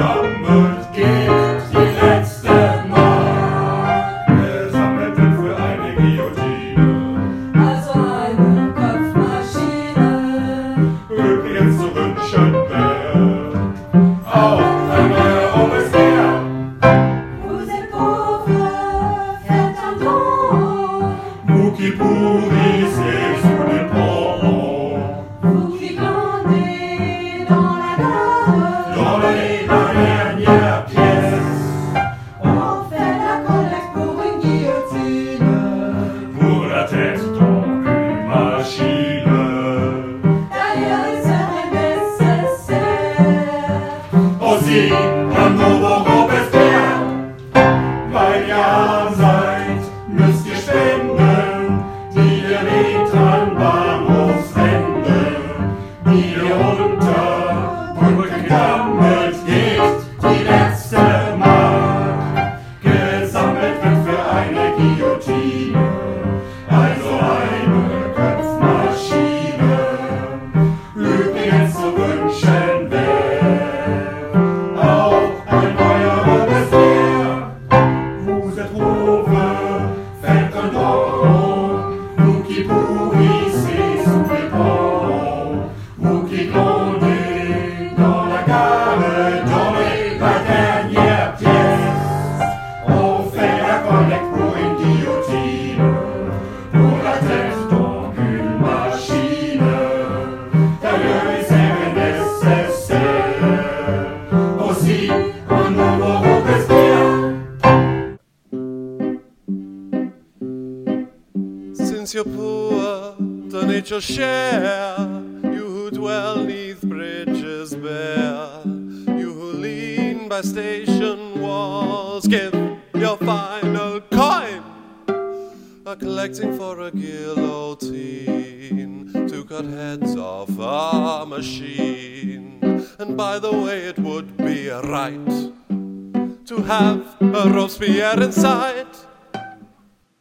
gegammelt geht die letzte Mark. Gesammelt wird für eine Guillotine, also eine Kopfmaschine. übrigens zu wünschen wäre auch ein neuer Robespierre. Vous êtes pauvre, faites un don. Vous qui pourrissez sous les ponts, Vous qui glandez dans la gare. dans la dernière pièce, On fait la collecte pour une guillotine. pour la tête donc une machine. D'ailleurs, il serait nécessaire Aussi un nouveau Robespierre. Weil ihr arm seid, müsst ihr spenden, die ihr liegt an Bahnhofswänden, die ihr unter Brücken gegammelt geht, die letzte Mark. Gesammelt wird für eine Guillotine, also eine Köpfmaschine, übrigens zu wünschen wäre auch ein neuer Robespierre. Vous êtes pauvre, faites un don, vous qui pourrissez sous les ponts, vous qui grondez dans la gare, dans la dernière pièce. On fait la collecte pour une guillotine, pour la tête donc une machine. D'ailleurs, il serait nécessaire aussi un nouveau Robespierre. Since you're poor, donate your share. You who dwell neath bridges bare, you who lean by station walls, give your final coin. Are collecting for a guillotine to cut heads off a machine. And by the way, it would be right to have a Robespierre in sight.